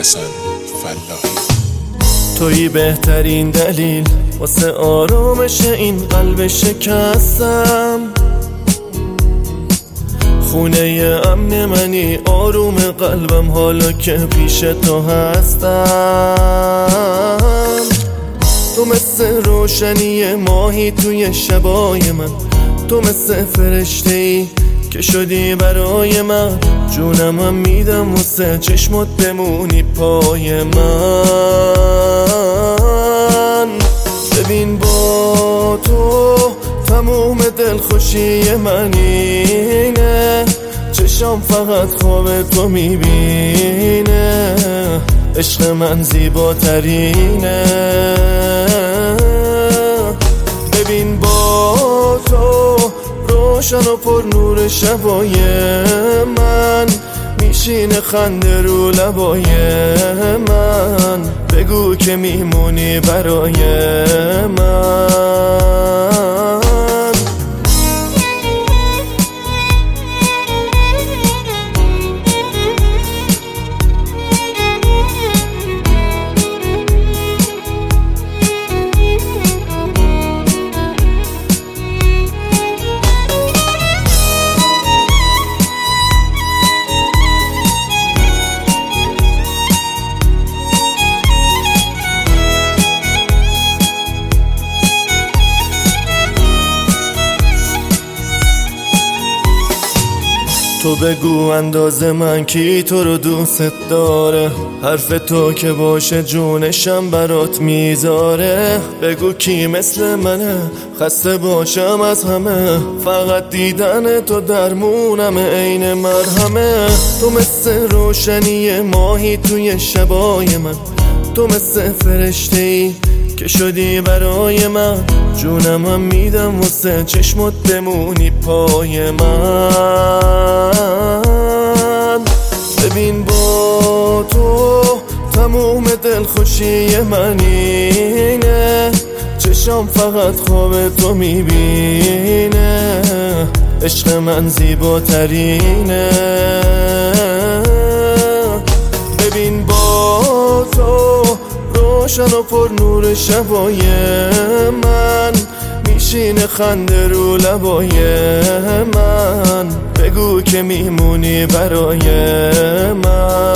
حسن فلاحی. تویی بهترین دلیل واسه آرامش این قلب شکستم، خونه امن منی، آروم قلبم حالا که پیش تو هستم. تو مثل روشنی ماهی توی شبای من، تو مثل فرشته‌ای که شدی برای من، جونمم میدم واسه چشمات بمونی پای من. ببین با تو تموم دلخوشی من اینه، چشام فقط خواب تو میبینه، عشق من زیباترینه. ببین با تو روشن و پر نور شبای من، میشینه خنده رو لبای من، بگو که میمونی برای من. تو بگو اندازه من کی تو رو دوست داره، حرف تو که باشه جونشم برات میذاره. بگو کی مثل منه خسته باشم از همه، فقط دیدن تو درمونم عین مرهمه. تو مثل روشنی ماهی توی شبای من، تو مثل فرشته‌ای که شدی برای من، جونمم میدم واسه چشمات بمونی پای من. ببین با تو تموم دلخوشی من اینه، چشام فقط خواب تو میبینه، عشق من زیباترینه. ببین با تو روشن و پر نور شبای من، میشینه خنده رو لبای من، بگو که میمونی برای من.